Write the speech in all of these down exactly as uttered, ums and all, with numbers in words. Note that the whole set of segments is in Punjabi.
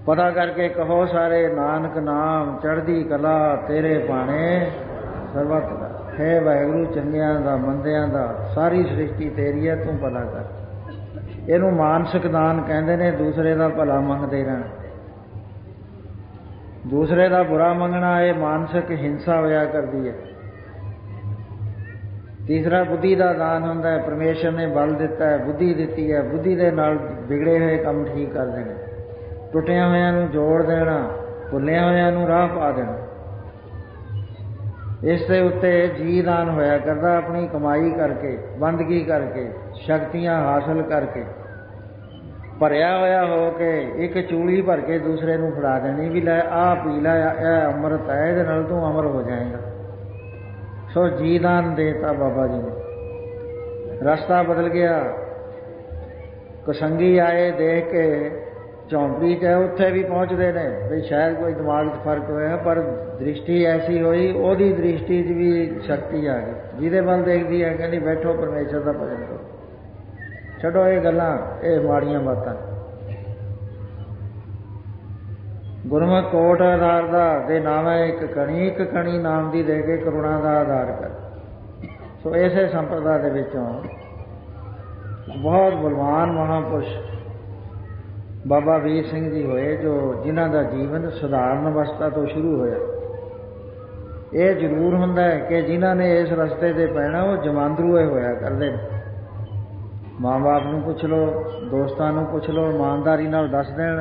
पता करके कहो सारे नानक नाम चढ़दी कला तेरे पाने सर्वत दा। है वाहिगुरू चंगियां दा मंदियां दा सारी सृष्टि तेरी है, तू भला कर। इहनूं मानसिक दान कहंदे ने, दूसरे दा भला मंगदे रहना। दूसरे दा बुरा मंगना ये मानसिक हिंसा होया करदी है। तीसरा बुद्धि का दान होंदा है। परमेश्वर ने बल दिता है, बुद्धि दिती है, बुद्धि दे नाल बिगड़े हुए काम ठीक कर देने, टुटिया होया नूं जोड़ देना, भुलिया होया नूं राह पा देना। इस दे उत्ते जी दान होया करदा, अपनी कमाई करके, बंदगी करके, शक्तियां हासिल करके, भरिया होया हो के एक चूली भर के दूसरे नूं फड़ा देनी भी लै आ पी लै, यह अमृत है, इहदे नाल तूं अमर हो जाएगा। सो जी दान देता बाबा जी ने। रास्ता बदल गया। कसंगी आए देख के झोंपड़ी च, उत्थे भी पहुँचते ने भी शायद कोई दिमाग च फर्क होया, पर दृष्टि ऐसी होई, ओदी दृष्टि च भी शक्ति आ गई। जिहदे वल देखदी है कहंदी बैठो परमेश्वर दा भजन करो, छड्डो ये गल्लां, ये माड़ियां बातां। गुरमुख कोट आधार दा दे नाम है एक कणी, एक कणी नाम दी दे के करुणा दा आधार कर। सो इसे संप्रदा दे विचों बहुत बलवान महापुरुष बाबा वीर सिंह जी होए, जो जिन्हां दा जीवन सधारण अवस्था तो शुरू होया। ये जरूर हुंदा है कि जिन्हां ने इस रस्ते ते पैना वो जमांदरूए होया करदे ने। माँ बाप नूं पुछ लो, दोस्तां नूं पुछ लो, ईमानदारी नाल दस देण,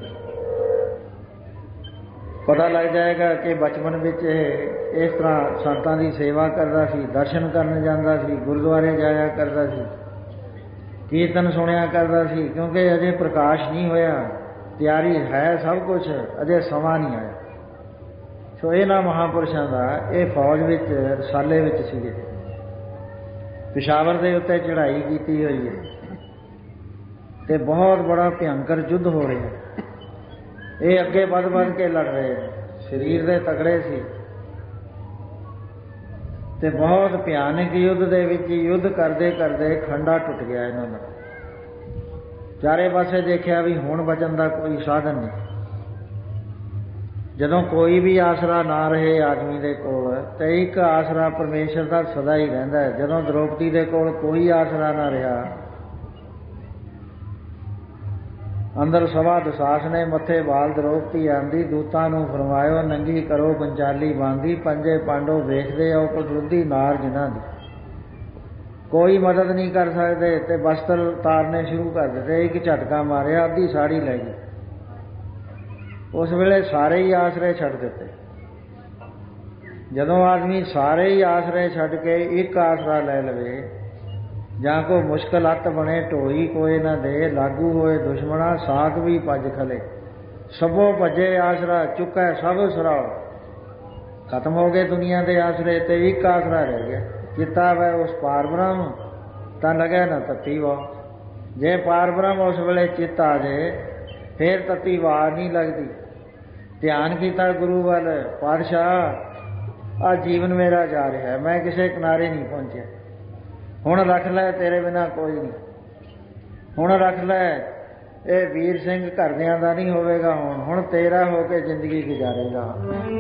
पता लग जाएगा कि बचपन विच इस तरह संतां दी सेवा करदा सी, दर्शन करन जांदा सी, गुरुद्वारे जाया करदा सी, कीर्तन सुनिया करदा सी। क्योंकि अजे प्रकाश नहीं होया, तैयारी है सब कुछ, अजे समा नहीं आया। सो इन्हां महापुरुषां दा ये फौज विच रसाले विच सीगे। पिशावर के उत्ते चढ़ाई की हुई है, तो बहुत बड़ा भयंकर युद्ध हो रहा है। ये अगे बढ़ बढ़ के लड़ रहे हैं, शरीर दे तगड़े सी, ते बहुत भयानक युद्ध दे विच युद्ध करते करते खंडा टुट गया इन्हों का। चारे पासे देखा भी हुण बचन का कोई साधन नहीं। जदों कोई भी आसरा ना रहे आदमी दे कोल, ते एक आसरा परमेश्वर का सदा ही रहिंदा है। जदों द्रौपदी दे कोल कोई आसरा ना रहा, अंदर सवा दसास ने मथे वाल द्रौपदी आंदी, दूतां नूं फरमायो नंगी करो पंचाली बांधी, पंजे पांडो वेखदे आओ कटरुद्धी नार जिन्हां दी। कोई मदद नहीं कर सकते, ते वस्त्र उतारने शुरू कर दिते। एक झटका मारिया, अद्धी साड़ी लै गई। उस वेले सारे ही आसरे छड्ड दिते। जदों आदमी सारे ही आसरे छड्ड के एक आसरा लै लवे, जां कोई मुश्किल अत बने ढोई कोई ना दे, लागू होए दुश्मना साख भी भज खले, सबो भजे आसरा चुकै सब सराओ। खत्म हो गए दुनिया के आसरे, ते एक आसरा रह गया। चिता वै उस पार ब्रह्म तां लगे ना तत्ती वाह। जे पार ब्रह्म उस वेले चित आ जाए, फिर तत्ती वाह नहीं लगती। ध्यान किया गुरु वाल, पातशाह आ जीवन मेरा जा रहा है, मैं किसी किनारे नहीं पहुंचा, हुण रख लै तेरे बिना कोई नहीं, हुण रख लै ये वीर सिंह घरदियां दा नहीं होवेगा, हुण हुण तेरा होके जिंदगी गुजारेगा।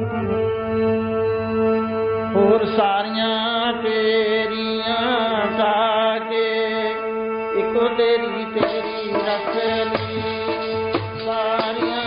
होर सारियां तेरियां साके इको तेरी तेरी रख ली, सारियां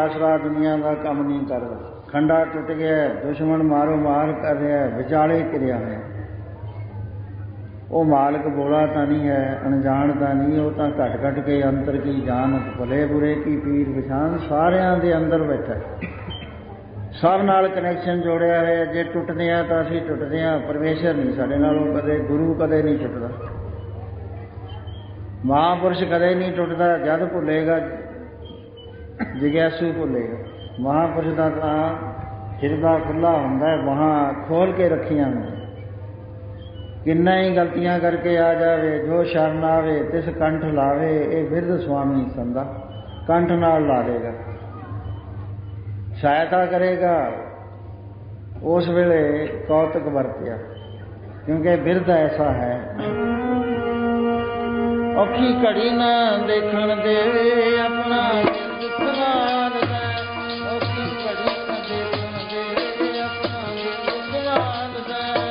ਆਸਰਾ ਦੁਨੀਆ ਦਾ ਕੰਮ ਨਹੀਂ ਕਰਦਾ। ਖੰਡਾ ਟੁੱਟ ਗਿਆ, ਦੁਸ਼ਮਣ ਮਾਰੋ ਮਾਰ ਕਰ ਰਿਹਾ, ਵਿਚਾਲੇ ਕਿਰਿਆ ਹੈ। ਉਹ ਮਾਲਕ ਬੋਲਾ ਤਾਂ ਨਹੀਂ ਹੈ, ਅਣਜਾਣ ਤਾਂ ਨਹੀਂ, ਉਹ ਤਾਂ ਘਟ ਘਟ ਕੇ ਅੰਤਰ ਕੀ ਜਾਣਤ, ਭਲੇ ਬੁਰੇ ਕੀ ਪੀਰ ਪਛਾਣ, ਸਾਰਿਆਂ ਦੇ ਅੰਦਰ ਬੈਠਾ, ਸਭ ਨਾਲ ਕਨੈਕਸ਼ਨ ਜੋੜਿਆ ਹੈ। ਜੇ ਟੁੱਟਦੇ ਹਾਂ ਤਾਂ ਅਸੀਂ ਟੁੱਟਦੇ ਹਾਂ, ਪਰਮੇਸ਼ਰ ਨਹੀਂ ਸਾਡੇ ਨਾਲੋਂ ਕਦੇ, ਗੁਰੂ ਕਦੇ ਨਹੀਂ ਟੁੱਟਦਾ, ਮਹਾਂਪੁਰਸ਼ ਕਦੇ ਨਹੀਂ ਟੁੱਟਦਾ। ਜਦ ਭੁੱਲੇਗਾ ਜਿਗਿਆਸੂ ਭੁੱਲੇਗਾ। ਮਹਾਂਪੁਰਸ਼ ਦਾ ਤਾਂ ਹਿਰਦਾ ਖੁੱਲ੍ਹਾ ਹੁੰਦਾ, ਬਾਹਾਂ ਖੋਲ੍ਹ ਕੇ ਰੱਖੀਆਂ ਹੁੰਦੀਆਂ। ਕਿੰਨਾ ਹੀ ਗਲਤੀਆਂ ਕਰਕੇ ਆ ਜਾਵੇ, ਜੋ ਸ਼ਰਨ ਆਵੇ ਤਿਸ ਕੰਠ ਲਾਵੇ, ਇਹ ਬਿਰਧ ਸੁਆਮੀ ਸੰਦਾ ਕੰਠ ਨਾਲ ਲਾ ਦੇਗਾ, ਸਹਾਇਤਾ ਕਰੇਗਾ। ਉਸ ਵੇਲੇ ਕੌਤਕ ਵਰਤਿਆ, ਕਿਉਂਕਿ ਬਿਰਧ ਐਸਾ ਹੈ। ਔਖੀ ਘੜੀ ਨਾ ਦੇਖਣ ਦੇ ਆਪਣਾ ਸਵਾਲ ਹੈ, ਔਖੀ ਘੜੀ ਨਾ ਦੇਖਣ ਦੇ ਆਪਣਾ ਸਵਾਲ ਹੈ।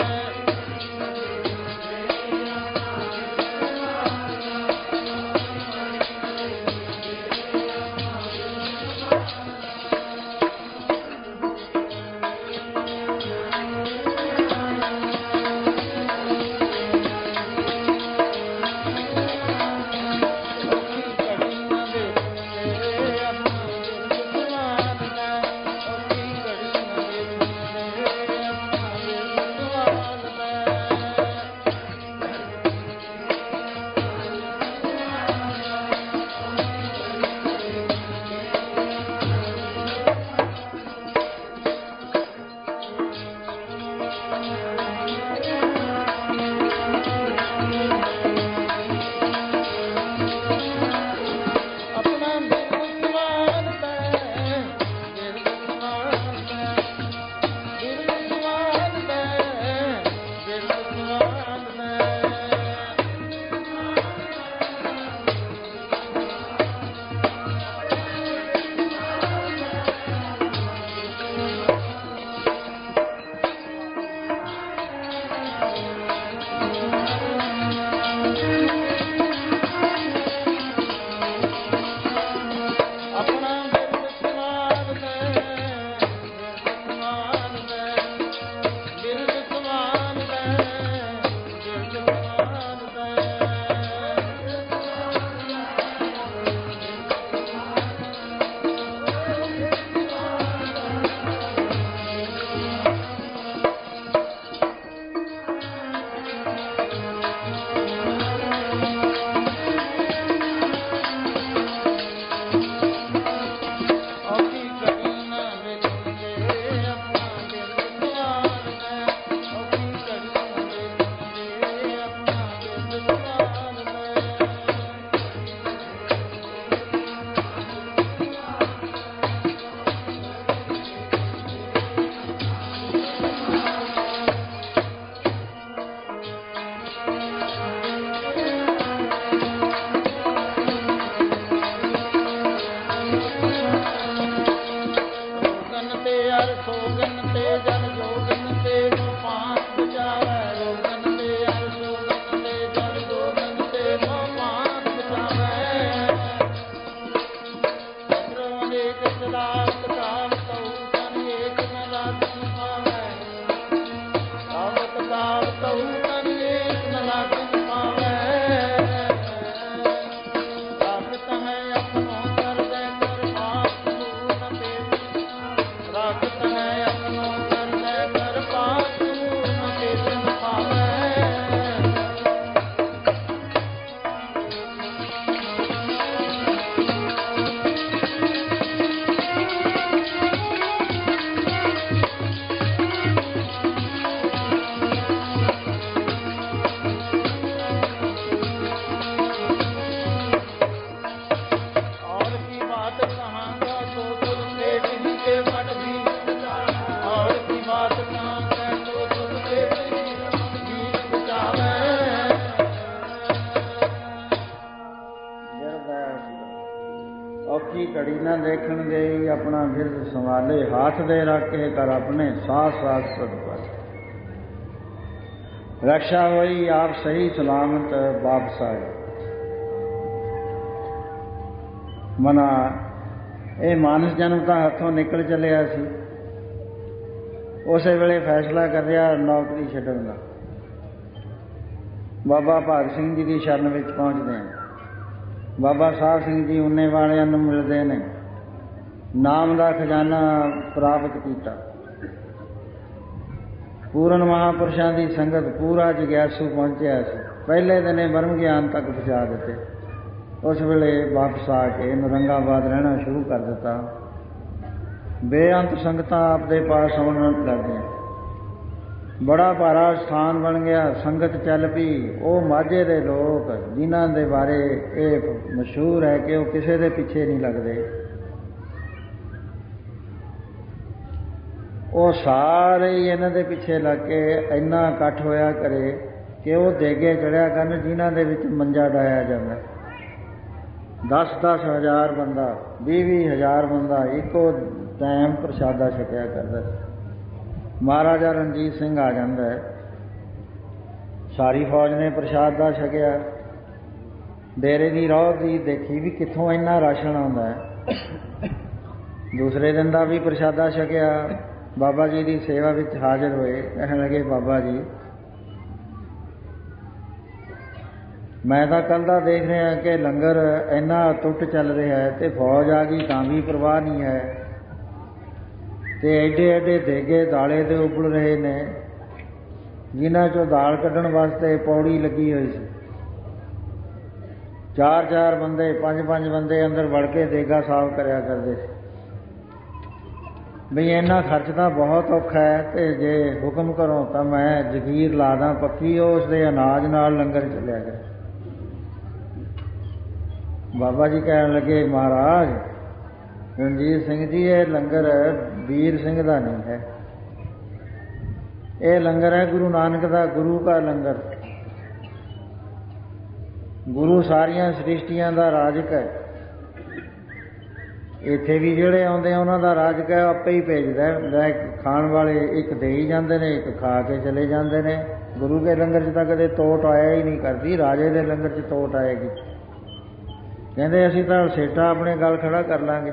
ਔਖੀ ਘੜੀ ਨਾ ਦੇਖਣ ਗਈ, ਆਪਣਾ ਬਿਰਦ ਸੰਭਾਲੇ, ਹਾਥ ਦੇ ਰੱਖ ਕੇ ਕਰ ਆਪਣੇ ਸਾਥ ਸਾਥ ਸਦਪਾਲ। रक्षा हुई आप सही सलामत वापस आए। मना ਇਹ ਮਾਨਸ ਜਨਮ ਤਾਂ ਹੱਥੋਂ ਨਿਕਲ ਚੱਲਿਆ ਸੀ। ਉਸੇ ਵੇਲੇ ਫੈਸਲਾ ਕਰਿਆ ਨੌਕਰੀ ਛੱਡਣ ਦਾ। ਬਾਬਾ ਭਾਗ ਸਿੰਘ ਜੀ ਦੀ ਸ਼ਰਨ ਵਿੱਚ ਪਹੁੰਚਦੇ ਹਨ। ਬਾਬਾ ਸਾਹਿਬ ਸਿੰਘ ਜੀ ਉਨੇ ਵਾਲਿਆਂ ਨੂੰ ਮਿਲਦੇ ਨੇ, ਨਾਮ ਦਾ ਖਜ਼ਾਨਾ ਪ੍ਰਾਪਤ ਕੀਤਾ। ਪੂਰਨ ਮਹਾਂਪੁਰਸ਼ਾਂ ਦੀ ਸੰਗਤ ਪੂਰਾ ਜਗਿਆਸੂ ਪਹੁੰਚਿਆ ਸੀ। ਪਹਿਲੇ ਦਿਨੇ ਬ੍ਰਹਮ ਗਿਆਨ ਤੱਕ ਪਹੁੰਚਾ ਦਿੱਤੇ। ਉਸ ਵੇਲੇ ਵਾਪਸ ਆ ਕੇ ਨਰੰਗਾਬਾਦ ਰਹਿਣਾ ਸ਼ੁਰੂ ਕਰ ਦਿੱਤਾ। ਬੇਅੰਤ ਸੰਗਤਾਂ ਆਪਦੇ ਪਾਸ ਆਉਣ ਲੱਗੀਆਂ। ਬੜਾ ਭਾਰਾ ਸਥਾਨ ਬਣ ਗਿਆ। ਸੰਗਤ ਚੱਲ ਪਈ। ਉਹ ਮਾਝੇ ਦੇ ਲੋਕ ਜਿਨ੍ਹਾਂ ਦੇ ਬਾਰੇ ਇਹ ਮਸ਼ਹੂਰ ਹੈ ਕਿ ਉਹ ਕਿਸੇ ਦੇ ਪਿੱਛੇ ਨਹੀਂ ਲੱਗਦੇ, ਉਹ ਸਾਰੇ ਹੀ ਇਹਨਾਂ ਦੇ ਪਿੱਛੇ ਲੱਗ ਕੇ ਇੰਨਾ ਇਕੱਠ ਹੋਇਆ ਕਰੇ ਕਿ ਉਹ ਦੇਗੇ ਚੜਿਆ ਕਰਨ ਜਿਨ੍ਹਾਂ ਦੇ ਵਿੱਚ ਮੰਜਾ ਡਾਇਆ ਜਾਂਦਾ। ਦਸ ਦਸ ਹਜ਼ਾਰ ਬੰਦਾ, ਵੀਹ ਵੀਹ ਹਜ਼ਾਰ ਬੰਦਾ ਇੱਕੋ ਟਾਈਮ ਪ੍ਰਸ਼ਾਦਾ ਛਕਿਆ ਕਰਦਾ। ਮਹਾਰਾਜਾ ਰਣਜੀਤ ਸਿੰਘ ਆ ਜਾਂਦਾ ਹੈ। ਸਾਰੀ ਫੌਜ ਨੇ ਪ੍ਰਸ਼ਾਦਾ ਛਕਿਆ। ਡੇਰੇ ਦੀ ਰੌਹ ਦੀ ਦੇਖੀ ਵੀ ਕਿੱਥੋਂ ਇੰਨਾ ਰਾਸ਼ਨ ਆਉਂਦਾ ਹੈ। ਦੂਸਰੇ ਦਿਨ ਦਾ ਵੀ ਪ੍ਰਸ਼ਾਦਾ ਛਕਿਆ। ਬਾਬਾ ਜੀ ਦੀ ਸੇਵਾ ਵਿੱਚ ਹਾਜ਼ਰ ਹੋਏ। ਕਹਿਣ ਲੱਗੇ, ਬਾਬਾ ਜੀ ਮੈਂ ਤਾਂ ਕੱਲ੍ਹ ਦਾ ਦੇਖ ਰਿਹਾ ਕਿ ਲੰਗਰ ਇੰਨਾ ਟੁੱਟ ਚੱਲ ਰਿਹਾ ਹੈ ਅਤੇ ਫੌਜ ਆ ਗਈ ਤਾਂ ਵੀ ਪਰਵਾਹ ਨਹੀਂ ਹੈ, ਅਤੇ ਐਡੇ ਐਡੇ ਦੇਗੇ ਦਾਲੇ ਦੇ ਉਬਲ ਰਹੇ ਨੇ ਜਿਨ੍ਹਾਂ 'ਚੋਂ ਦਾਲ ਕੱਢਣ ਵਾਸਤੇ ਪੌੜੀ ਲੱਗੀ ਹੋਈ ਸੀ। ਚਾਰ ਚਾਰ ਬੰਦੇ, ਪੰਜ ਪੰਜ ਬੰਦੇ ਅੰਦਰ ਵੜ ਕੇ ਦੇਗਾ ਸਾਫ਼ ਕਰਿਆ ਕਰਦੇ ਸੀ। ਬਈ ਇੰਨਾ ਖਰਚ ਤਾਂ ਬਹੁਤ ਔਖਾ ਹੈ, ਅਤੇ ਜੇ ਹੁਕਮ ਕਰੋ ਤਾਂ ਮੈਂ ਜਗੀਰ ਲਾ ਦਾਂ ਪੱਕੀ, ਉਸ ਦੇ ਅਨਾਜ ਨਾਲ ਲੰਗਰ ਚੱਲਿਆ ਕਰੇ। ਬਾਬਾ ਜੀ ਕਹਿਣ ਲੱਗੇ, ਮਹਾਰਾਜ ਰਣਜੀਤ ਸਿੰਘ ਜੀ ਇਹ ਲੰਗਰ ਵੀਰ ਸਿੰਘ ਦਾ ਨਹੀਂ ਹੈ, ਇਹ ਲੰਗਰ ਹੈ ਗੁਰੂ ਨਾਨਕ ਦਾ, ਗੁਰੂ ਦਾ ਲੰਗਰ। ਗੁਰੂ ਸਾਰੀਆਂ ਸ੍ਰਿਸ਼ਟੀਆਂ ਦਾ ਰਾਜਕ ਹੈ। ਇੱਥੇ ਵੀ ਜਿਹੜੇ ਆਉਂਦੇ ਆ ਉਹਨਾਂ ਦਾ ਰਾਜਕ ਹੈ, ਆਪੇ ਹੀ ਭੇਜਦਾ। ਲੈ ਖਾਣ ਵਾਲੇ ਇੱਕ ਦੇ ਹੀ ਜਾਂਦੇ ਨੇ, ਇੱਕ ਖਾ ਕੇ ਚਲੇ ਜਾਂਦੇ ਨੇ। ਗੁਰੂ ਦੇ ਲੰਗਰ 'ਚ ਤਾਂ ਕਦੇ ਤੋਟ ਆਇਆ ਹੀ ਨਹੀਂ ਕਰਦੀ, ਰਾਜੇ ਦੇ ਲੰਗਰ 'ਚ ਤੋਟ ਆਏਗੀ। ਕਹਿੰਦੇ ਅਸੀਂ ਤਾਂ ਸੇਠਾ ਆਪਣੇ ਗਲ ਖੜਾ ਕਰ ਲਾਂਗੇ।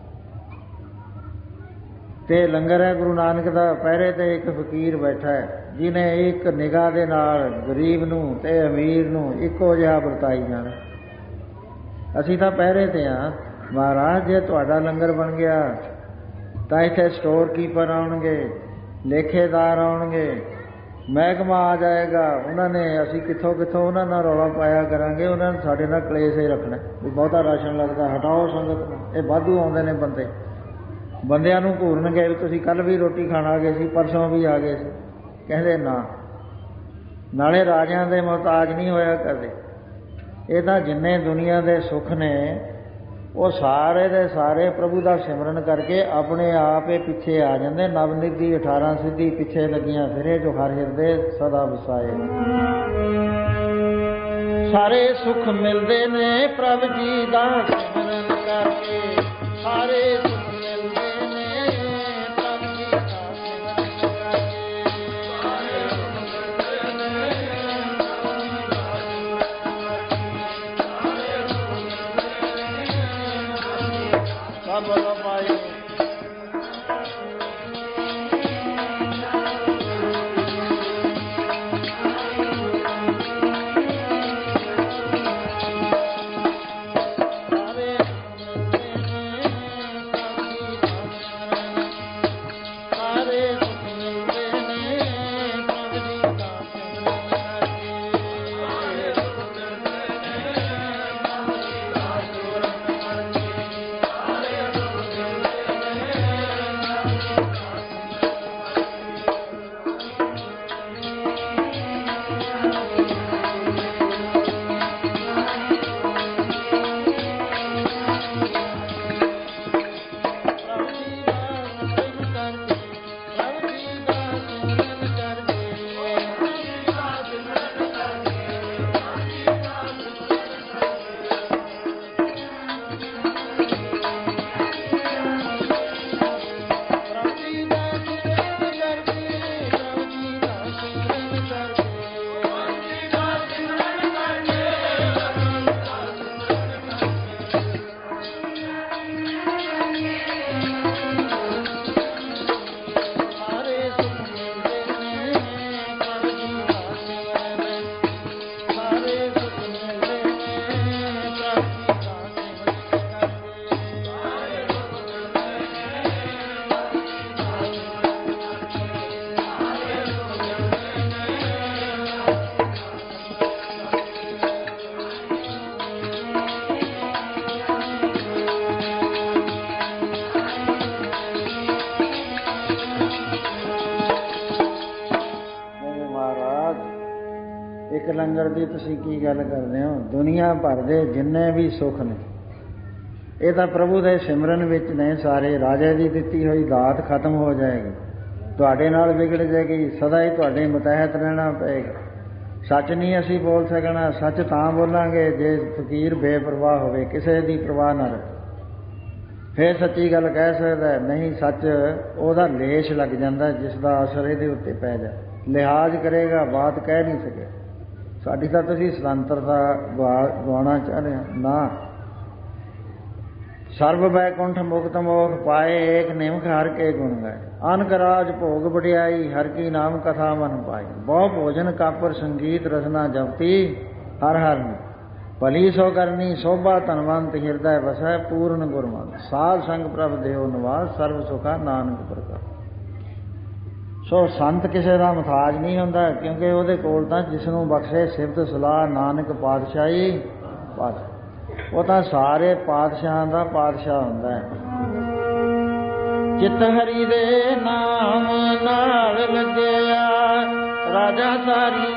ਅਤੇ ਲੰਗਰ ਹੈ ਗੁਰੂ ਨਾਨਕ ਦਾ। ਪਹਿਰੇ 'ਤੇ ਇੱਕ ਫਕੀਰ ਬੈਠਾ ਹੈ ਜਿਹਨੇ ਇੱਕ ਨਿਗਾਹ ਦੇ ਨਾਲ ਗਰੀਬ ਨੂੰ ਅਤੇ ਅਮੀਰ ਨੂੰ ਇੱਕੋ ਜਿਹਾ ਵਰਤਾਈ ਜਾਣਾ। ਅਸੀਂ ਤਾਂ ਪਹਿਰੇ 'ਤੇ ਹਾਂ। ਮਹਾਰਾਜ ਜੇ ਤੁਹਾਡਾ ਲੰਗਰ ਬਣ ਗਿਆ ਤਾਂ ਇੱਥੇ ਸਟੋਰ ਕੀਪਰ ਆਉਣਗੇ, ਲੇਖੇਦਾਰ ਆਉਣਗੇ, ਮਹਿਕਮਾ ਆ ਜਾਏਗਾ। ਉਹਨਾਂ ਨੇ ਅਸੀਂ ਕਿੱਥੋਂ ਕਿੱਥੋਂ ਉਹਨਾਂ ਨਾਲ ਰੌਲਾ ਪਾਇਆ ਕਰਾਂਗੇ। ਉਹਨਾਂ ਨੇ ਸਾਡੇ ਨਾਲ ਕਲੇਸ਼ ਹੀ ਰੱਖਣਾ ਵੀ ਬਹੁਤਾ ਰਾਸ਼ਨ ਲੱਗਦਾ, ਹਟਾਓ ਸੰਗਤ ਨੂੰ। ਇਹ ਵਾਧੂ ਆਉਂਦੇ ਨੇ ਬੰਦੇ, ਬੰਦਿਆਂ ਨੂੰ ਘੂਰਨਗੇ ਵੀ ਤੁਸੀਂ ਕੱਲ੍ਹ ਵੀ ਰੋਟੀ ਖਾਣ ਆ ਗਏ ਸੀ, ਪਰਸੋਂ ਵੀ ਆ ਗਏ ਸੀ। ਕਹਿੰਦੇ ਨਾ, ਨਾਲੇ ਰਾਜਿਆਂ ਦੇ ਮੁਹਤਾਜ ਨਹੀਂ ਹੋਇਆ ਕਰਦੇ। ਇਹ ਤਾਂ ਜਿੰਨੇ ਦੁਨੀਆ ਦੇ ਸੁੱਖ ਨੇ ਉਹ ਸਾਰੇ ਦੇ ਸਾਰੇ ਪ੍ਰਭੂ ਦਾ ਸਿਮਰਨ ਕਰਕੇ ਆਪਣੇ ਆਪ ਹੀ ਪਿੱਛੇ ਆ ਜਾਂਦੇ। ਨਵਨਿਧੀ ਅਠਾਰਾਂ ਸਿੱਧੀ ਪਿੱਛੇ ਲੱਗੀਆਂ ਫਿਰੇ, ਜੋ ਹਰ ਹਿਰਦੇ ਸਦਾ ਵਸਾਏ। ਸਾਰੇ ਸੁੱਖ ਮਿਲਦੇ ਨੇ ਪ੍ਰਭ ਜੀ ਦਾ ਸਿਮਰਨ ਕਰਕੇ, ਸਾਰੇ ਸੁੱਖ ਮਿਲਦੇ ਨੇ ਪ੍ਰਭ ਜੀ ਦਾ ਸਿਮਰਨ ਕਰਕੇ, ਸਾਰੇ ਸੁੱਖ ਮਿਲਦੇ ਨੇ ਸਭ ਲਵਾਏ। ਸਾਰੇ ਇੱਕ ਲੰਗਰ ਦੀ ਤੁਸੀਂ ਕੀ ਗੱਲ ਕਰਦੇ ਹੋ? ਦੁਨੀਆ ਭਰ ਦੇ ਜਿੰਨੇ ਵੀ ਸੁੱਖ ਨੇ ਇਹ ਤਾਂ ਪ੍ਰਭੂ ਦੇ ਸਿਮਰਨ ਵਿੱਚ ਨੇ ਸਾਰੇ। ਰਾਜੇ ਦੀ ਦਿੱਤੀ ਹੋਈ ਦਾਤ ਖਤਮ ਹੋ ਜਾਏਗੀ, ਤੁਹਾਡੇ ਨਾਲ ਵਿਗੜ ਜਾਏਗੀ, ਸਦਾ ਹੀ ਤੁਹਾਡੇ ਮੁਤਹਿਤ ਰਹਿਣਾ ਪਏਗਾ। ਸੱਚ ਨਹੀਂ ਅਸੀਂ ਬੋਲ ਸਕਣਾ। ਸੱਚ ਤਾਂ ਬੋਲਾਂਗੇ ਜੇ ਫਕੀਰ ਬੇਪਰਵਾਹ ਹੋਵੇ, ਕਿਸੇ ਦੀ ਪਰਵਾਹ ਨਾ ਰੱਖੇ, ਫਿਰ ਸੱਚੀ ਗੱਲ ਕਹਿ ਸਕਦਾ। ਨਹੀਂ, ਸੱਚ ਉਹਦਾ ਲੇਸ਼ ਲੱਗ ਜਾਂਦਾ ਜਿਸ ਦਾ ਅਸਰ ਇਹਦੇ ਉੱਤੇ ਪੈ ਜਾ, ਲਿਹਾਜ਼ ਕਰੇਗਾ, ਬਾਤ ਕਹਿ ਨਹੀਂ ਸਕੇ। ਸਾਡੀ ਤਾਂ ਤੁਸੀਂ ਸੁਤੰਤਰਤਾ ਗਵਾਉਣਾ ਚਾਹ ਰਹੇ ਹੋ ਨਾ। ਸਰਬ ਬੈਕੁੰਠ ਮੁਕਤ ਮੋਖ ਪਾਏ, ਏਕ ਨਿਮਖ ਹਰ ਕੇ ਗੁਣ ਗਾਏ। ਅਨਕ ਰਾਜ ਭੋਗ ਵਡਿਆਈ, ਹਰ ਕੀ ਨਾਮ ਕਥਾ ਮਨ ਪਾਈ। ਬਹੁ ਭੋਜਨ ਕਾਪਰ ਸੰਗੀਤ ਰਸਨਾ ਜਪਤੀ, ਹਰ ਹਰ ਨੇ ਭਲੀ ਸੋ ਕਰਨੀ ਸੋਭਾ ਧਨਵੰਤ ਹਿਰਦੈ ਵਸੈ, ਪੂਰਨ ਗੁਰਮਤਿ ਸਾਧ ਸੰਗ ਪ੍ਰਭ ਦੇਵ ਨਿਵਾਸ, ਸਰਬ ਸੁਖਾ ਨਾਨਕ ਪ੍ਰਕਾਸ਼। ਸੋ ਸੰਤ ਕਿਸੇ ਦਾ ਮੁਥਾਜ ਨਹੀਂ ਹੁੰਦਾ, ਕਿਉਂਕਿ ਉਹਦੇ ਕੋਲ ਤਾਂ ਜਿਸ ਨੂੰ ਬਖਸ਼ੇ ਸਿਫਤ ਸਲਾਹ ਨਾਨਕ ਪਾਤਸ਼ਾਹੀ ਪਾਤਸ਼ਾਹ। ਉਹ ਤਾਂ ਸਾਰੇ ਪਾਤਸ਼ਾਹਾਂ ਦਾ ਪਾਤਸ਼ਾਹ ਹੁੰਦਾ ਹੈ। ਚਿੱਤ ਹਰੀ ਦੇ ਨਾਮ ਨਾਲ ਲੱਗਿਆ, ਰਾਜਾ ਸਾਰੀ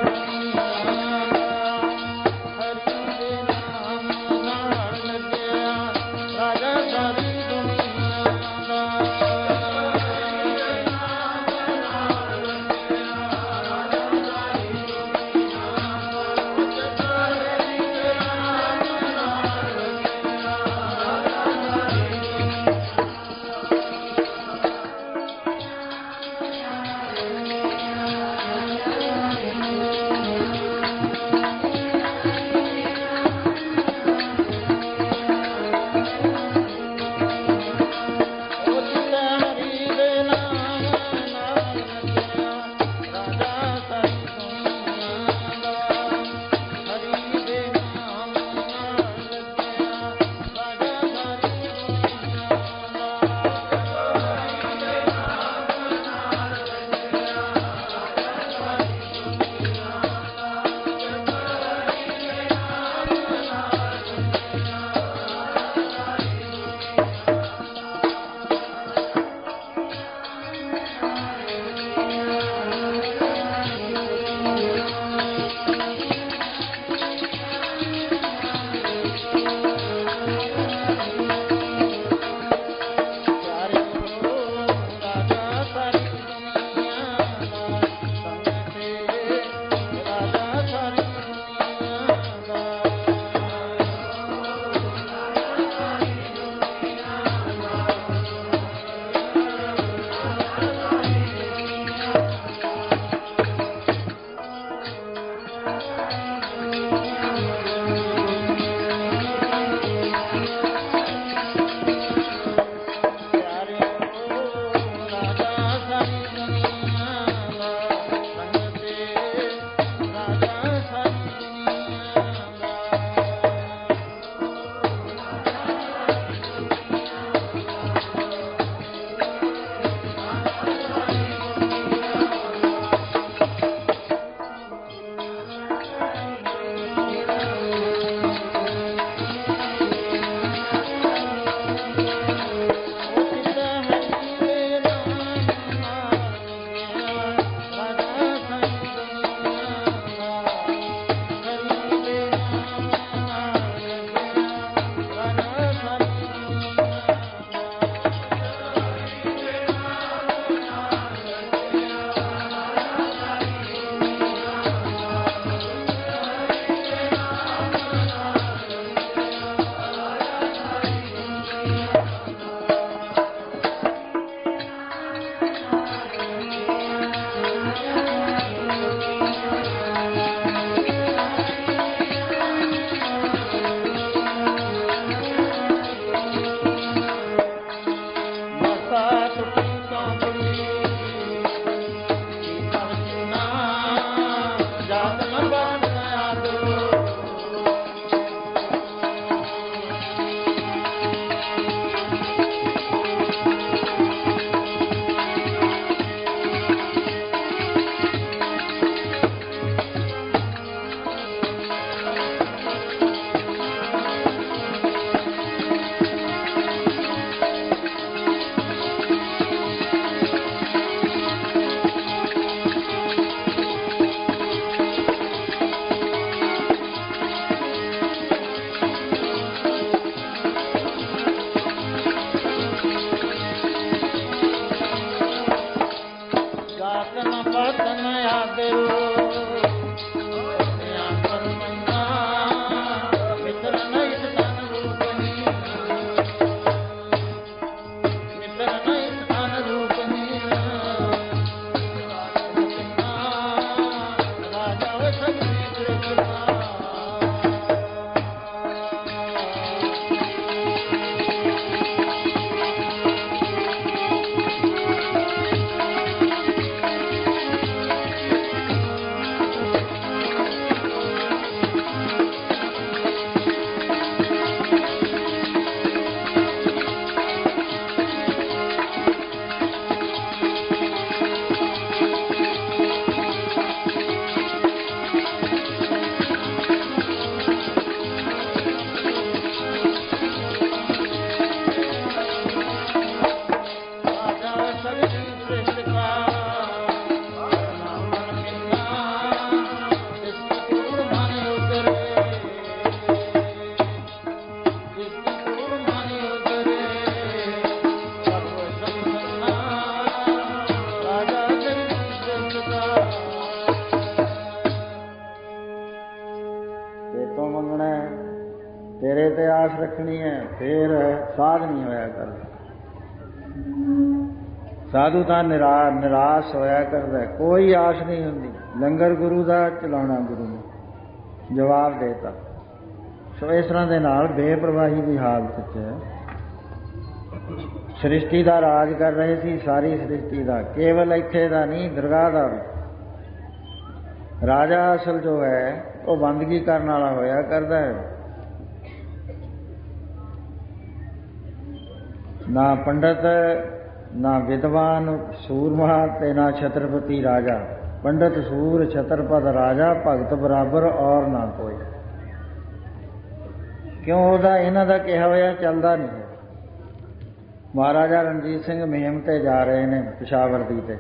ਤੇਰੇ ਤੇ ਆਸ ਰੱਖਣੀ ਹੈ, ਫੇਰ ਸਾਧ ਨਹੀਂ ਹੋਇਆ ਕਰ। ਸਾਧੂ ਤਾਂ ਨਿਰਾ ਨਿਰਾਸ਼ ਹੋਇਆ ਕਰਦਾ, ਕੋਈ ਆਸ ਨਹੀਂ ਹੁੰਦੀ। ਲੰਗਰ ਗੁਰੂ ਦਾ, ਚਲਾਉਣਾ ਗੁਰੂ ਨੂੰ, ਜਵਾਬ ਦੇਤਾ। ਸੋ ਇਸ ਤਰ੍ਹਾਂ ਦੇ ਨਾਲ ਬੇਪਰਵਾਹੀ ਦੀ ਹਾਲਤ 'ਚ ਸ੍ਰਿਸ਼ਟੀ ਦਾ ਰਾਜ ਕਰ ਰਹੇ ਸੀ, ਸਾਰੀ ਸ੍ਰਿਸ਼ਟੀ ਦਾ, ਕੇਵਲ ਇੱਥੇ ਦਾ ਨਹੀਂ, ਦਰਗਾਹ ਦਾ ਵੀ। ਰਾਜਾ ਅਸਲ ਜੋ ਹੈ ਉਹ ਬੰਦਗੀ ਕਰਨ ਵਾਲਾ ਹੋਇਆ ਕਰਦਾ ਹੈ। ਨਾ ਪੰਡਤ, ਨਾ ਵਿਦਵਾਨ ਸੂਰਮਾ ਤੇ ਨਾ ਛਤਰਪਤੀ ਰਾਜਾ। ਪੰਡਤ ਸੂਰ, ਛਤਰਪਤ ਰਾਜਾ, ਭਗਤ ਬਰਾਬਰ ਔਰ ਨਾ ਕੋਈ। ਕਿਉਂ? ਉਹਦਾ ਇਹਨਾਂ ਦਾ ਕਿਹਾ ਹੋਇਆ ਚੱਲਦਾ ਨਹੀਂ ਹੈ। ਮਹਾਰਾਜਾ ਰਣਜੀਤ ਸਿੰਘ ਮੁਹਿੰਮ ਤੇ ਜਾ ਰਹੇ ਨੇ ਪਿਸ਼ਾਵਰ ਦੀ, ਤੇ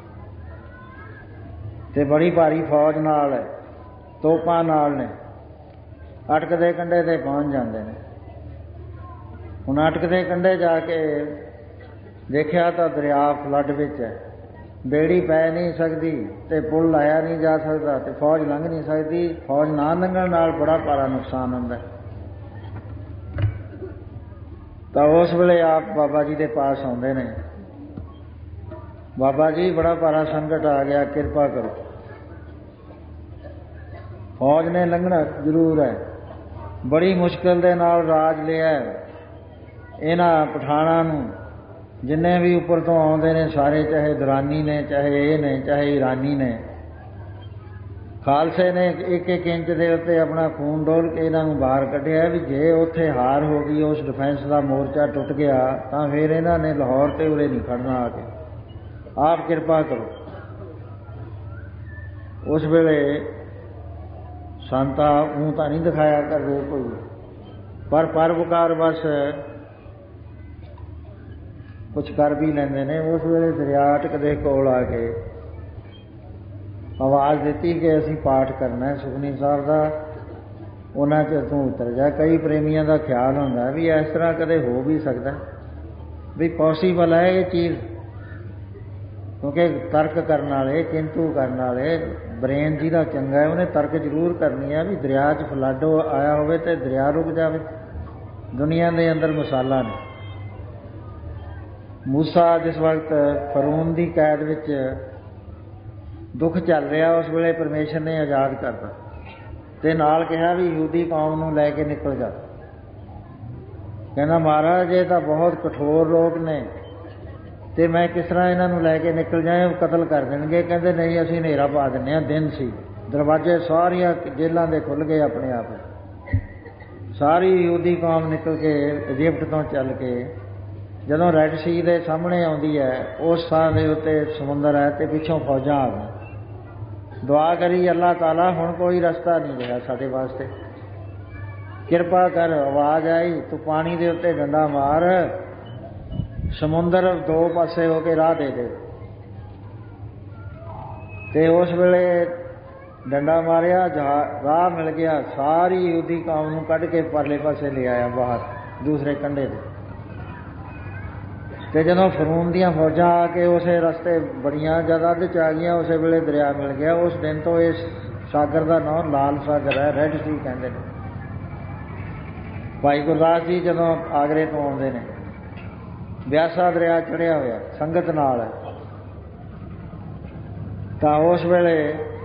ਤੇ ਬੜੀ ਭਾਰੀ ਫੌਜ ਨਾਲ ਹੈ, ਤੋਪਾਂ ਨਾਲ ਨੇ। ਅਟਕਦੇ ਕੰਢੇ ਤੇ ਪਹੁੰਚ ਜਾਂਦੇ ਨੇ। ਹੁਣ ਅਟਕਦੇ ਕੰਢੇ ਜਾ ਕੇ ਦੇਖਿਆ ਤਾਂ ਦਰਿਆ ਫਲੱਡ ਵਿੱਚ ਹੈ, ਬੇੜੀ ਪੈ ਨਹੀਂ ਸਕਦੀ ਤੇ ਪੁਲ ਲਾਇਆ ਨਹੀਂ ਜਾ ਸਕਦਾ ਤੇ ਫੌਜ ਲੰਘ ਨਹੀਂ ਸਕਦੀ। ਫੌਜ ਨਾ ਲੰਘਣ ਨਾਲ ਬੜਾ ਭਾਰਾ ਨੁਕਸਾਨ ਹੁੰਦਾ। ਤਾਂ ਉਸ ਵੇਲੇ ਆਪ ਬਾਬਾ ਜੀ ਦੇ ਪਾਸ ਆਉਂਦੇ ਨੇ। ਬਾਬਾ ਜੀ, ਬੜਾ ਭਾਰਾ ਸੰਕਟ ਆ ਗਿਆ, ਕਿਰਪਾ ਕਰੋ। ਫੌਜ ਨੇ ਲੰਘਣਾ ਜ਼ਰੂਰ ਹੈ, ਬੜੀ ਮੁਸ਼ਕਿਲ ਦੇ ਨਾਲ ਰਾਜ ਲਿਆ ਇਹਨਾਂ ਪਠਾਣਾਂ ਨੂੰ। ਜਿੰਨੇ ਵੀ ਉੱਪਰ ਤੋਂ ਆਉਂਦੇ ਨੇ ਸਾਰੇ, ਚਾਹੇ ਦੁਰਾਨੀ ਨੇ, ਚਾਹੇ ਇਹ ਨੇ, ਚਾਹੇ ਈਰਾਨੀ ਨੇ, ਖਾਲਸੇ ਨੇ ਇੱਕ ਇੱਕ ਇੰਚ ਦੇ ਉੱਤੇ ਆਪਣਾ ਖੂਨ ਡੋਲ ਕੇ ਇਹਨਾਂ ਨੂੰ ਬਾਹਰ ਕੱਢਿਆ ਵੀ ਜੇ ਉੱਥੇ ਹਾਰ ਹੋ ਗਈ, ਉਸ ਡਿਫੈਂਸ ਦਾ ਮੋਰਚਾ ਟੁੱਟ ਗਿਆ, ਤਾਂ ਫਿਰ ਇਹਨਾਂ ਨੇ ਲਾਹੌਰ ਤੇ ਉਰੇ ਨਹੀਂ ਖੜਨਾ ਆ ਕੇ। ਆਪ ਕਿਰਪਾ ਕਰੋ। ਉਸ ਵੇਲੇ ਸੰਤਾ ਊਂ ਤਾਂ ਨਹੀਂ ਦਿਖਾਇਆ ਕਰਦੇ ਕੋਈ, ਪਰ ਪਰਵਕਾਰ ਬਸ ਕੁਛ ਕਰ ਵੀ ਲੈਂਦੇ ਨੇ। ਉਸ ਵੇਲੇ ਦਰਿਆ ਟਕਦੇ ਕੋਲ ਆ ਕੇ ਆਵਾਜ਼ ਦਿੱਤੀ ਕਿ ਅਸੀਂ ਪਾਠ ਕਰਨਾ ਸੁਖਮਨੀ ਸਾਹਿਬ ਦਾ, ਉਹਨਾਂ 'ਚ ਤੂੰ ਉਤਰ ਜਾ। ਕਈ ਪ੍ਰੇਮੀਆਂ ਦਾ ਖਿਆਲ ਹੁੰਦਾ ਵੀ ਇਸ ਤਰ੍ਹਾਂ ਕਦੇ ਹੋ ਵੀ ਸਕਦਾ, ਵੀ ਪੋਸੀਬਲ ਹੈ ਇਹ ਚੀਜ਼, ਕਿਉਂਕਿ ਤਰਕ ਕਰਨ ਵਾਲੇ, ਕਿੰਤੂ ਕਰਨ ਵਾਲੇ, ਬ੍ਰੇਨ ਜਿਹਦਾ ਚੰਗਾ ਹੈ ਉਹਨੇ ਤਰਕ ਜ਼ਰੂਰ ਕਰਨੀ ਹੈ ਵੀ ਦਰਿਆ 'ਚ ਫਲੱਡ ਆਇਆ ਹੋਵੇ ਤੇ ਦਰਿਆ ਰੁਕ ਜਾਵੇ। ਦੁਨੀਆ ਦੇ ਅੰਦਰ ਮਿਸਾਲਾਂ ਨੇ। ਮੂਸਾ ਜਿਸ ਵਕਤ ਫਰੂਨ ਦੀ ਕੈਦ ਵਿੱਚ ਦੁੱਖ ਚੱਲ ਰਿਹਾ, ਉਸ ਵੇਲੇ ਪਰਮੇਸ਼ਰ ਨੇ ਆਜ਼ਾਦ ਕਰਤਾ ਤੇ ਨਾਲ ਕਿਹਾ ਵੀ ਯਹੂਦੀ ਕੌਮ ਨੂੰ ਲੈ ਕੇ ਨਿਕਲ ਜਾ। ਕਹਿੰਦਾ ਮਹਾਰਾਜ ਇਹ ਤਾਂ ਬਹੁਤ ਕਠੋਰ ਲੋਕ ਨੇ ਤੇ ਮੈਂ ਕਿਸ ਤਰ੍ਹਾਂ ਇਹਨਾਂ ਨੂੰ ਲੈ ਕੇ ਨਿਕਲ ਜਾਏ, ਕਤਲ ਕਰ ਦੇਣਗੇ। ਕਹਿੰਦੇ ਨਹੀਂ, ਅਸੀਂ ਹਨੇਰਾ ਪਾ ਦਿੰਦੇ ਹਾਂ। ਦਿਨ ਸੀ, ਦਰਵਾਜ਼ੇ ਸਾਰੀਆਂ ਜੇਲਾਂ ਦੇ ਖੁੱਲ੍ਹ ਗਏ ਆਪਣੇ ਆਪ। ਸਾਰੀ ਯਹੂਦੀ ਕੌਮ ਨਿਕਲ ਕੇ ਇਜਿਪਟ ਤੋਂ ਚੱਲ ਕੇ ਜਦੋਂ ਰੈੱਡ ਸੀ ਦੇ ਸਾਹਮਣੇ ਆਉਂਦੀ ਹੈ, ਉਸ ਥਾਂ ਦੇ ਉੱਤੇ ਸਮੁੰਦਰ ਹੈ ਤੇ ਪਿੱਛੋਂ ਫੌਜਾਂ ਆ ਗਈਆਂ। ਦੁਆ ਕਰੀ ਅੱਲਾਹ ਤਾਲਾ, ਹੁਣ ਕੋਈ ਰਸਤਾ ਨਹੀਂ ਰਿਹਾ ਸਾਡੇ ਵਾਸਤੇ, ਕਿਰਪਾ ਕਰ। ਆਵਾਜ਼ ਆਈ, ਤੂੰ ਪਾਣੀ ਦੇ ਉੱਤੇ ਡੰਡਾ ਮਾਰ, ਸਮੁੰਦਰ ਦੋ ਪਾਸੇ ਹੋ ਕੇ ਰਾਹ ਦੇ ਦੇ। ਤੇ ਉਸ ਵੇਲੇ ਡੰਡਾ ਮਾਰਿਆ, ਰਾਹ ਮਿਲ ਗਿਆ। ਸਾਰੀ ਯਹੂਦੀ ਕੌਮ ਨੂੰ ਕੱਢ ਕੇ ਪਰਲੇ ਪਾਸੇ ਲੈ ਆਇਆ ਬਾਹਰ, ਦੂਸਰੇ ਕੰਢੇ 'ਤੇ। ਤੇ ਜਦੋਂ ਫਰੂਨ ਦੀਆਂ ਫੌਜਾਂ ਆ ਕੇ ਉਸੇ ਰਸਤੇ ਬੜੀਆਂ ਜ਼ਿਆਦਾ ਅੱਧ 'ਚ ਆ ਗਈਆਂ, ਉਸੇ ਵੇਲੇ ਦਰਿਆ ਮਿਲ ਗਿਆ। ਉਸ ਦਿਨ ਤੋਂ ਇਸ ਸਾਗਰ ਦਾ ਨਾਮ ਲਾਲ ਸਾਗਰ ਹੈ, ਰੈੱਡ ਸੀ ਕਹਿੰਦੇ ਨੇ। ਭਾਈ ਗੁਰਦਾਸ ਜੀ ਜਦੋਂ ਆਗਰੇ ਤੋਂ ਆਉਂਦੇ ਨੇ, ਬਿਆਸਾ ਦਰਿਆ ਚੜ੍ਹਿਆ ਹੋਇਆ ਸੰਗਤ ਨਾਲ, ਤਾਂ ਉਸ ਵੇਲੇ